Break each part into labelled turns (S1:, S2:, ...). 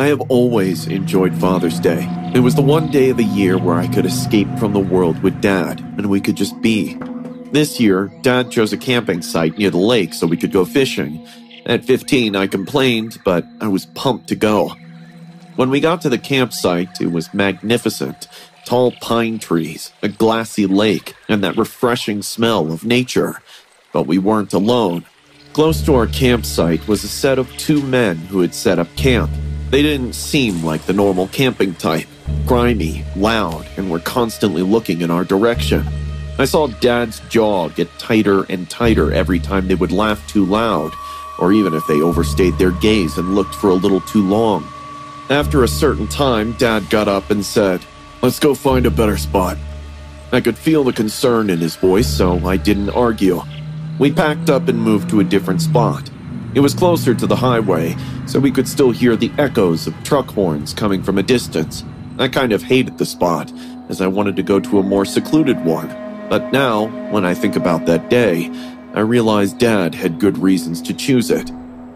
S1: I have always enjoyed Father's Day. It was the one day of the year where I could escape from the world with Dad, and we could just be. This year, Dad chose a camping site near the lake so we could go fishing. At 15, I complained, but I was pumped to go. When we got to the campsite, it was magnificent. Tall pine trees, a glassy lake, and that refreshing smell of nature. But we weren't alone. Close to our campsite was a set of two men who had set up camp. They didn't seem like the normal camping type, grimy, loud, and were constantly looking in our direction. I saw Dad's jaw get tighter and tighter every time they would laugh too loud, or even if they overstayed their gaze and looked for a little too long. After a certain time, Dad got up and said, "Let's go find a better spot." I could feel the concern in his voice, so I didn't argue. We packed up and moved to a different spot. It was closer to the highway, so we could still hear the echoes of truck horns coming from a distance. I kind of hated the spot, as I wanted to go to a more secluded one. But now, when I think about that day, I realize Dad had good reasons to choose it.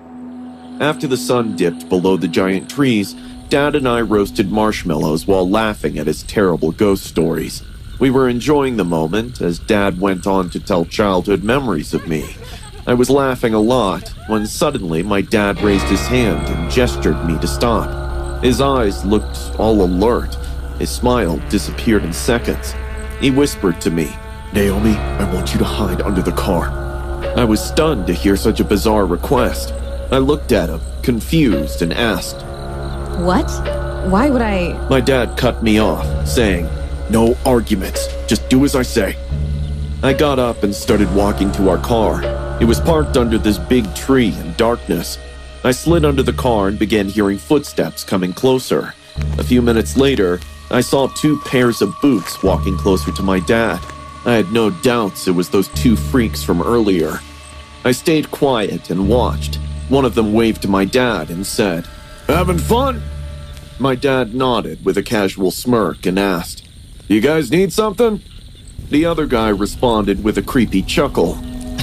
S1: After the sun dipped below the giant trees, Dad and I roasted marshmallows while laughing at his terrible ghost stories. We were enjoying the moment as Dad went on to tell childhood memories of me. I was laughing a lot when suddenly my dad raised his hand and gestured me to stop. His eyes looked all alert. His smile disappeared in seconds. He whispered to me, "Naomi, I want you to hide under the car." I was stunned to hear such a bizarre request. I looked at him, confused, and asked,
S2: "What? Why would I?"
S1: My dad cut me off, saying, "No arguments. Just do as I say." I got up and started walking to our car. It was parked under this big tree in darkness. I slid under the car and began hearing footsteps coming closer. A few minutes later, I saw two pairs of boots walking closer to my dad. I had no doubts it was those two freaks from earlier. I stayed quiet and watched. One of them waved to my dad and said, "Having fun?" My dad nodded with a casual smirk and asked, "You guys need something?" The other guy responded with a creepy chuckle.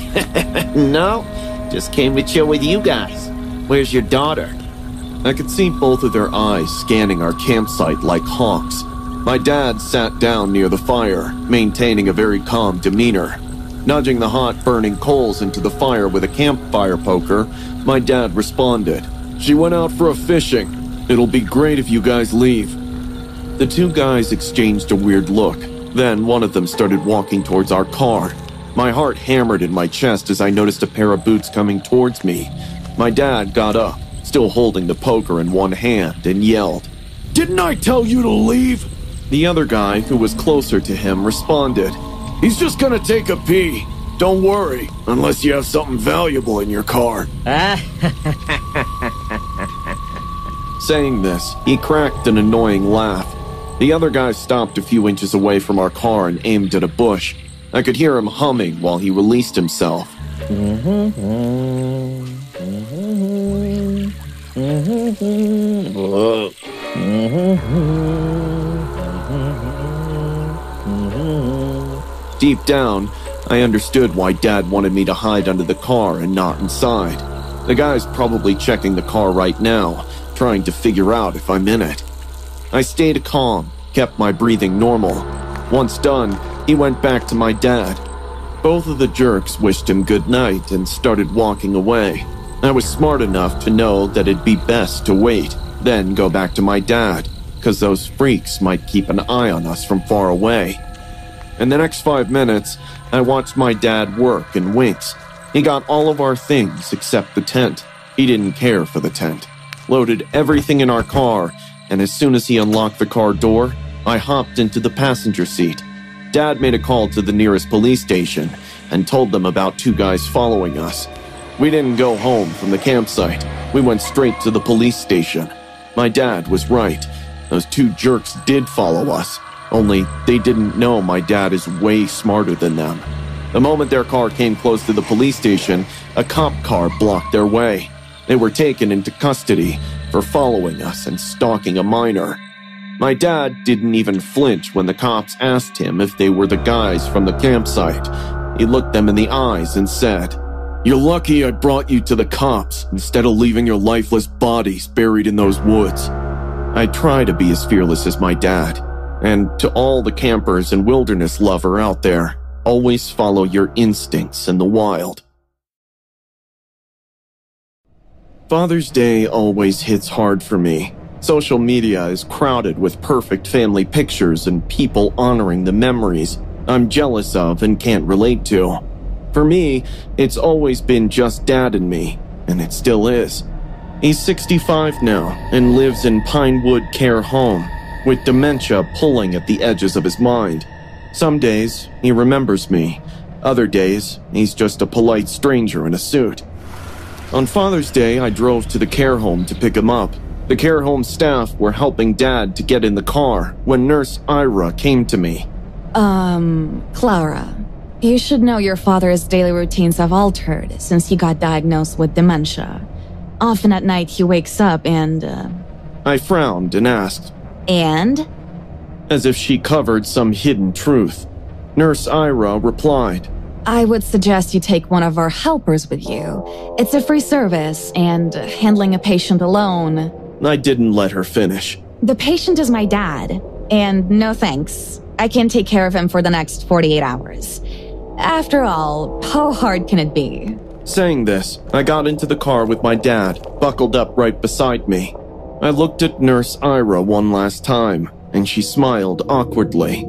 S1: "No, just came to chill with you guys. Where's your daughter?" I could see both of their eyes scanning our campsite like hawks. My dad sat down near the fire, maintaining a very calm demeanor. Nudging the hot, burning coals into the fire with a campfire poker, my dad responded, "She went out for a fishing. It'll be great if you guys leave." The two guys exchanged a weird look. Then one of them started walking towards our car. My heart hammered in my chest as I noticed a pair of boots coming towards me. My dad got up, still holding the poker in one hand, and yelled, "Didn't I tell you to leave?" The other guy, who was closer to him, responded, "He's just gonna take a pee. Don't worry, unless you have something valuable in your car." Saying this, he cracked an annoying laugh. The other guy stopped a few inches away from our car and aimed at a bush. I could hear him humming while he released himself. Deep down, I understood why Dad wanted me to hide under the car and not inside. The guy's probably checking the car right now, trying to figure out if I'm in it. I stayed calm, kept my breathing normal. Once done, he went back to my dad. Both of the jerks wished him good night and started walking away. I was smart enough to know that it'd be best to wait, then go back to my dad, because those freaks might keep an eye on us from far away. In the next 5 minutes, I watched my dad work in winks. He got all of our things except the tent. He didn't care for the tent. Loaded everything in our car, and as soon as he unlocked the car door, I hopped into the passenger seat. Dad made a call to the nearest police station and told them about two guys following us. We didn't go home from the campsite. We went straight to the police station. My dad was right. Those two jerks did follow us, only they didn't know my dad is way smarter than them. The moment their car came close to the police station, a cop car blocked their way. They were taken into custody for following us and stalking a minor. My dad didn't even flinch when the cops asked him if they were the guys from the campsite. He looked them in the eyes and said, You're lucky I brought you to the cops instead of leaving your lifeless bodies buried in those woods. I try to be as fearless as my dad. And to all the campers and wilderness lover out there, always follow your instincts in the wild. Father's Day always hits hard for me. Social media is crowded with perfect family pictures and people honoring the memories I'm jealous of and can't relate to. For me, it's always been just Dad and me, and it still is. He's 65 now and lives in Pinewood Care Home, with dementia pulling at the edges of his mind. Some days, he remembers me. Other days, he's just a polite stranger in a suit. On Father's Day, I drove to the care home to pick him up. The care home staff were helping Dad to get in the car when Nurse Ira came to me.
S2: Clara, you should know your father's daily routines have altered since he got diagnosed with dementia. Often at night he wakes up and,
S1: I frowned and asked.
S2: And?
S1: As if she covered some hidden truth. Nurse Ira replied.
S2: I would suggest you take one of our helpers with you. It's a free service, and handling a patient alone...
S1: I didn't let her finish.
S2: The patient is my dad, and no thanks. I can take care of him for the next 48 hours. After all, how hard can it be?
S1: Saying this, I got into the car with my dad, buckled up right beside me. I looked at Nurse Ira one last time, and she smiled awkwardly.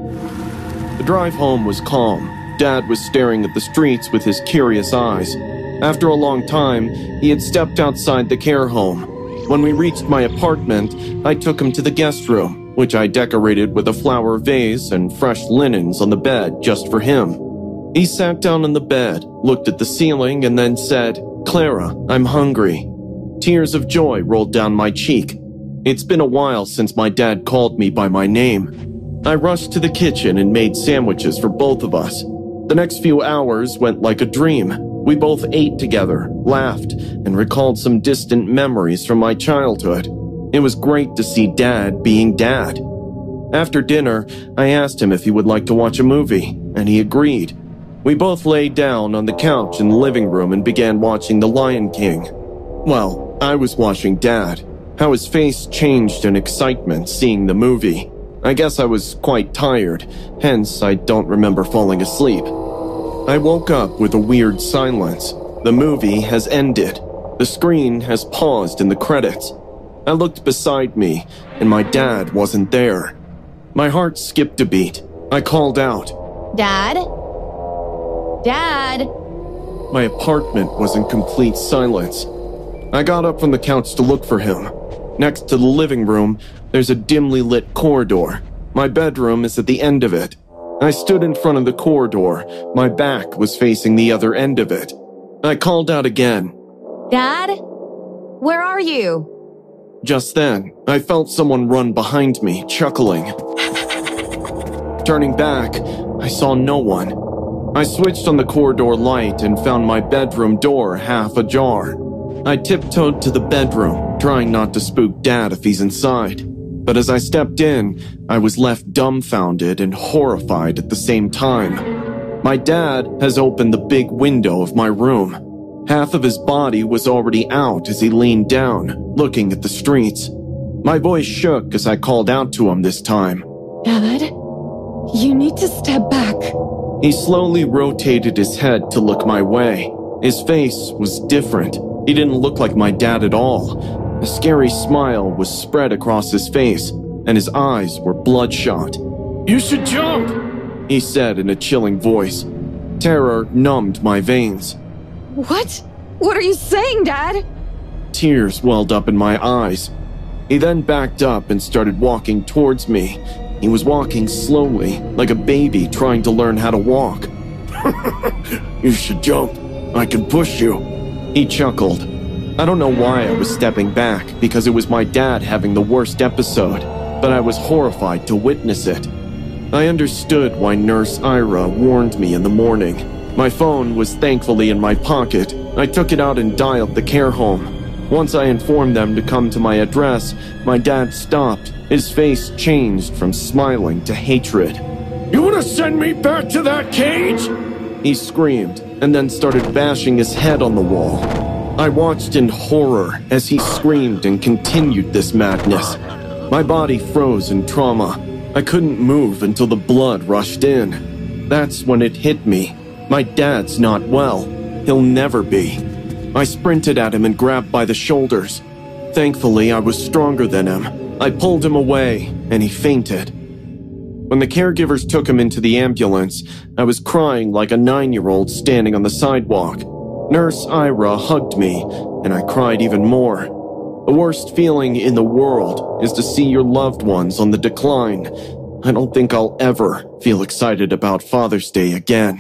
S1: The drive home was calm. Dad was staring at the streets with his curious eyes. After a long time, he had stepped outside the care home. When we reached my apartment, I took him to the guest room, which I decorated with a flower vase and fresh linens on the bed just for him. He sat down on the bed, looked at the ceiling, and then said, "Clara, I'm hungry." Tears of joy rolled down my cheek. It's been a while since my dad called me by my name. I rushed to the kitchen and made sandwiches for both of us. The next few hours went like a dream. We both ate together, laughed, and recalled some distant memories from my childhood. It was great to see Dad being Dad. After dinner, I asked him if he would like to watch a movie, and he agreed. We both lay down on the couch in the living room and began watching The Lion King. Well, I was watching Dad. How his face changed in excitement seeing the movie. I guess I was quite tired, hence I don't remember falling asleep. I woke up with a weird silence. The movie has ended. The screen has paused in the credits. I looked beside me, and my dad wasn't there. My heart skipped a beat. I called out.
S2: Dad? Dad?
S1: My apartment was in complete silence. I got up from the couch to look for him. Next to the living room, there's a dimly lit corridor. My bedroom is at the end of it. I stood in front of the corridor. My back was facing the other end of it. I called out again.
S2: Dad? Where are you?
S1: Just then, I felt someone run behind me, chuckling. Turning back, I saw no one. I switched on the corridor light and found my bedroom door half ajar. I tiptoed to the bedroom, trying not to spook Dad if he's inside. But as I stepped in, I was left dumbfounded and horrified at the same time. My dad has opened the big window of my room. Half of his body was already out as he leaned down, looking at the streets. My voice shook as I called out to him this time.
S2: Dad, you need to step back.
S1: He slowly rotated his head to look my way. His face was different. He didn't look like my dad at all. A scary smile was spread across his face, and his eyes were bloodshot. "You should jump," he said in a chilling voice. Terror numbed my veins.
S2: What? What are you saying, Dad?
S1: Tears welled up in my eyes. He then backed up and started walking towards me. He was walking slowly, like a baby trying to learn how to walk. "You should jump. I can push you," he chuckled. I don't know why I was stepping back, because it was my dad having the worst episode, but I was horrified to witness it. I understood why Nurse Ira warned me in the morning. My phone was thankfully in my pocket. I took it out and dialed the care home. Once I informed them to come to my address, my dad stopped. His face changed from smiling to hatred. "You want to send me back to that cage?" He screamed and then started bashing his head on the wall. I watched in horror as he screamed and continued this madness. My body froze in trauma. I couldn't move until the blood rushed in. That's when it hit me. My dad's not well. He'll never be. I sprinted at him and grabbed by the shoulders. Thankfully, I was stronger than him. I pulled him away, and he fainted. When the caregivers took him into the ambulance, I was crying like a 9-year-old standing on the sidewalk. Nurse Ira hugged me, and I cried even more. The worst feeling in the world is to see your loved ones on the decline. I don't think I'll ever feel excited about Father's Day again.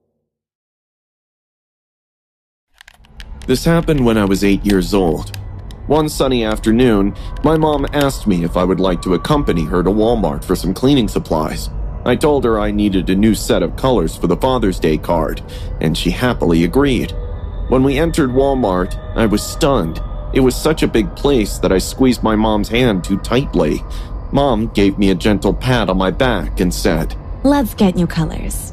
S1: This happened when I was 8 years old. One sunny afternoon, my mom asked me if I would like to accompany her to Walmart for some cleaning supplies. I told her I needed a new set of colors for the Father's Day card, and she happily agreed. When we entered Walmart, I was stunned. It was such a big place that I squeezed my mom's hand too tightly. Mom gave me a gentle pat on my back and said,
S2: "Let's get new colors."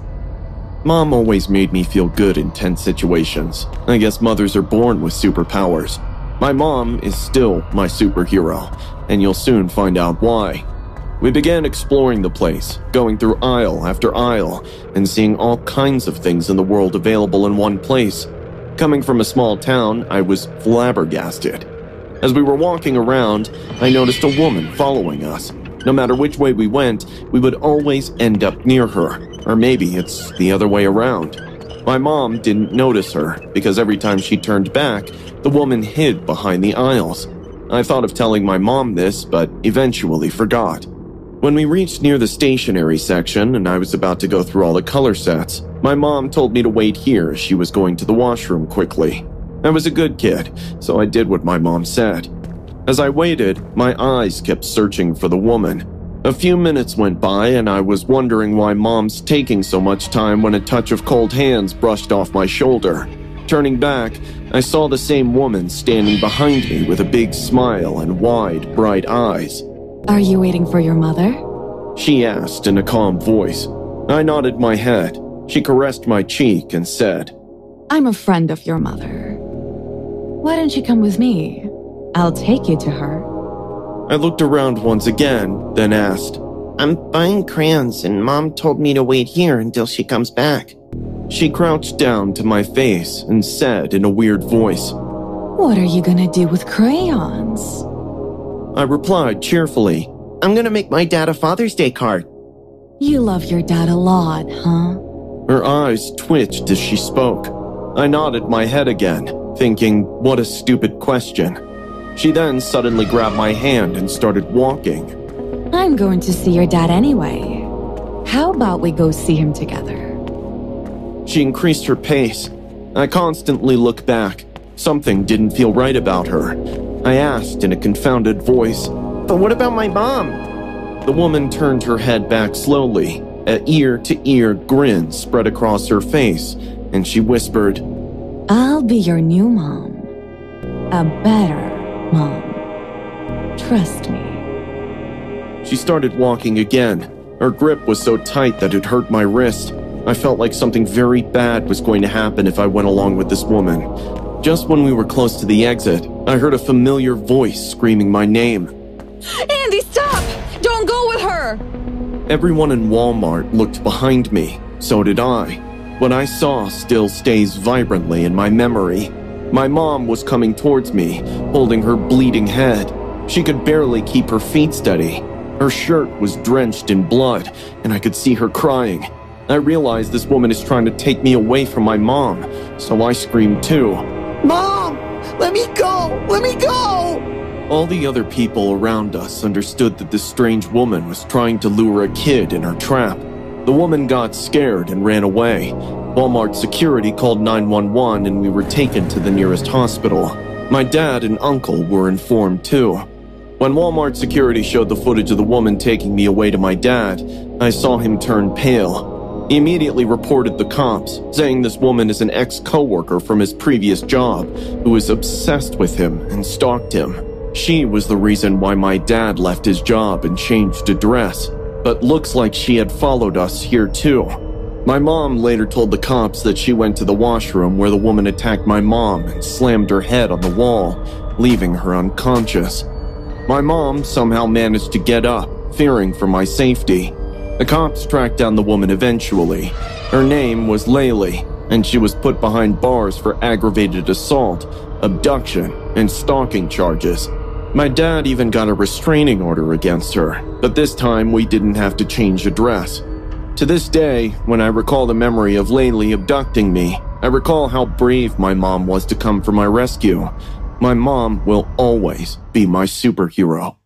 S1: Mom always made me feel good in tense situations. I guess mothers are born with superpowers. My mom is still my superhero, and you'll soon find out why. We began exploring the place, going through aisle after aisle, and seeing all kinds of things in the world available in one place. Coming from a small town, I was flabbergasted. As we were walking around, I noticed a woman following us. No matter which way we went, we would always end up near her, or maybe it's the other way around. My mom didn't notice her, because every time she turned back, the woman hid behind the aisles. I thought of telling my mom this, but eventually forgot. When we reached near the stationery section and I was about to go through all the color sets, my mom told me to wait here as she was going to the washroom quickly. I was a good kid, so I did what my mom said. As I waited, my eyes kept searching for the woman. A few minutes went by and I was wondering why Mom's taking so much time when a touch of cold hands brushed off my shoulder. Turning back, I saw the same woman standing behind me with a big smile and wide, bright eyes.
S2: "Are you waiting for your mother?"
S1: she asked in a calm voice. I nodded my head. She caressed my cheek and said,
S2: "I'm a friend of your mother. Why don't you come with me? I'll take you to her."
S1: I looked around once again, then asked,
S3: "I'm buying crayons and Mom told me to wait here until she comes back."
S1: She crouched down to my face and said in a weird voice,
S2: "What are you gonna do with crayons?"
S1: I replied cheerfully,
S3: "I'm gonna make my dad a Father's Day card."
S2: You love your dad a lot, huh?
S1: Her eyes twitched as she spoke. I nodded my head again, thinking, what a stupid question. She then suddenly grabbed my hand and started walking.
S2: "I'm going to see your dad anyway. How about we go see him together?"
S1: She increased her pace. I constantly looked back. Something didn't feel right about her. I asked in a confounded voice,
S3: "But what about my mom?"
S1: The woman turned her head back slowly. An ear-to-ear grin spread across her face, and she whispered,
S2: "I'll be your new mom. A better mom. Trust me."
S1: She started walking again. Her grip was so tight that it hurt my wrist. I felt like something very bad was going to happen if I went along with this woman. Just when we were close to the exit, I heard a familiar voice screaming my name.
S2: "Andy, stop! Don't go with her!"
S1: Everyone in Walmart looked behind me. So did I. What I saw still stays vibrantly in my memory. My mom was coming towards me, holding her bleeding head. She could barely keep her feet steady. Her shirt was drenched in blood, and I could see her crying. I realized this woman is trying to take me away from my mom, so I screamed too.
S3: "Mom! Let me go! Let me go!"
S1: All the other people around us understood that this strange woman was trying to lure a kid in her trap. The woman got scared and ran away. Walmart security called 911 and we were taken to the nearest hospital. My dad and uncle were informed too. When Walmart security showed the footage of the woman taking me away to my dad, I saw him turn pale. He immediately reported the cops, saying this woman is an ex-coworker from his previous job who was obsessed with him and stalked him. She was the reason why my dad left his job and changed address, but looks like she had followed us here too. My mom later told the cops that she went to the washroom where the woman attacked my mom and slammed her head on the wall, leaving her unconscious. My mom somehow managed to get up, fearing for my safety. The cops tracked down the woman eventually. Her name was Laylee, and she was put behind bars for aggravated assault, abduction, and stalking charges. My dad even got a restraining order against her, but this time we didn't have to change address. To this day, when I recall the memory of Laylee abducting me, I recall how brave my mom was to come for my rescue. My mom will always be my superhero.